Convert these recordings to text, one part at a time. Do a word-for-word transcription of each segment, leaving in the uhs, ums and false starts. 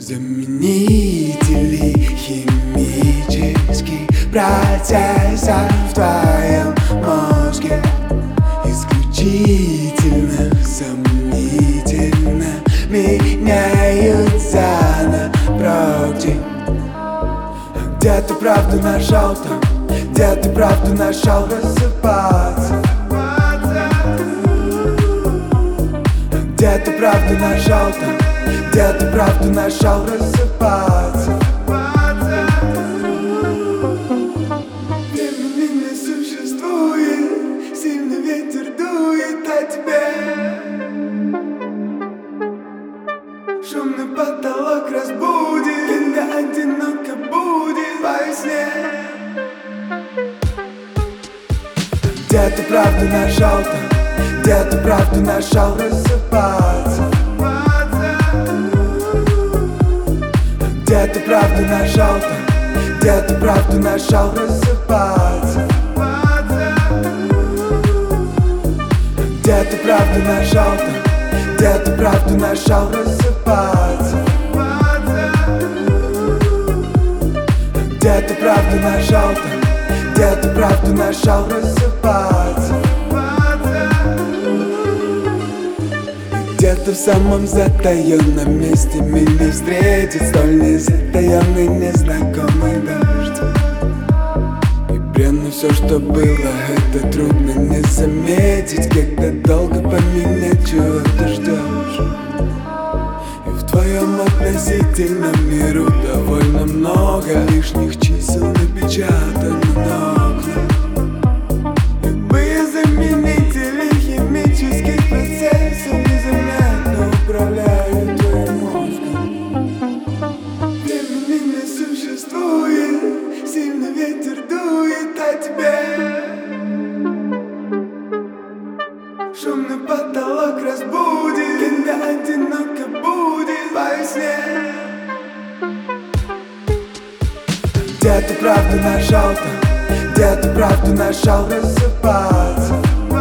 Заменители химических процессов в твоем мозге исключительно сомнительно меняются на правде. Где ты правду нашел там, где ты правду нашел рассыпаться? Где ты правду нашел там, где ты правду нашел рассыпаться? Времени не существует, сильный ветер дует о тебе. Шумный потолок разбудит, когда одиноко будет во сне. Где ты правду нашел там, где ты правду нашел рассыпаться? Где ты правду нашел там, где ты правду нашел рассыпаться? Где ты правду нашел там, где ты правду нашел рассыпаться? Где ты правду нашел там, где ты правду нашел рассыпаться? Где-то в самом затаенном месте меня встретит столь незатаенный незнакомый дождь. И бренно все, что было, это трудно не заметить, когда долго поменять, чего ты ждешь. И в твоем относительном миру довольно много лишних чисел напечатано на окнах. Любые заменители химических процессов незаметно управляют твоим мозгом. Времени не существует, сильный ветер дует о тебе. Шумный потолок разбудит, когда одиноко будет во сне. Где ты правду нашел там, где ты правду нашел рассыпаться?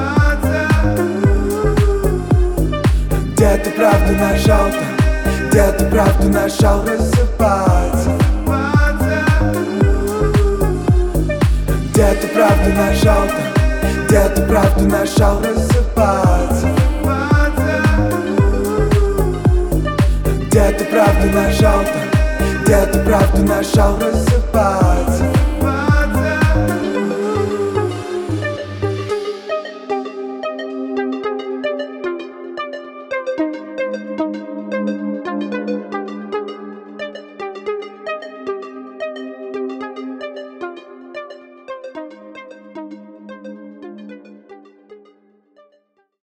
Где ты правду нашел там, где ты правду нашел рассыпаться? Где ты правду нашел там, где ты правду нашел рассыпаться? Где ты правду нашел там, где ты правду нашел рассыпаться?